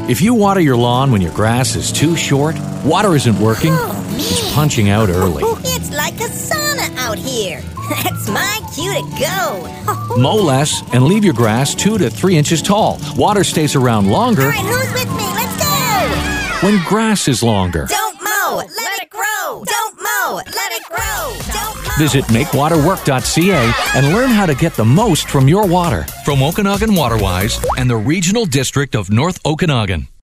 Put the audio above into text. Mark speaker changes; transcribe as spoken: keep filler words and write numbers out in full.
Speaker 1: If you water your lawn when your grass is too short, water isn't working,
Speaker 2: Oh,
Speaker 1: it's punching out early.
Speaker 2: It's like a sauna out here. That's my cue to go.
Speaker 1: Mow less and leave your grass two to three inches tall. Water stays around longer
Speaker 2: All right, who's with me? Let's go.
Speaker 1: when grass is longer.
Speaker 2: Don't mow. Let it grow. Don't mow. Let it grow. Don't mow.
Speaker 1: Visit make water work dot c a and learn how to get the most from your water. From Okanagan Waterwise and the Regional District of North Okanagan.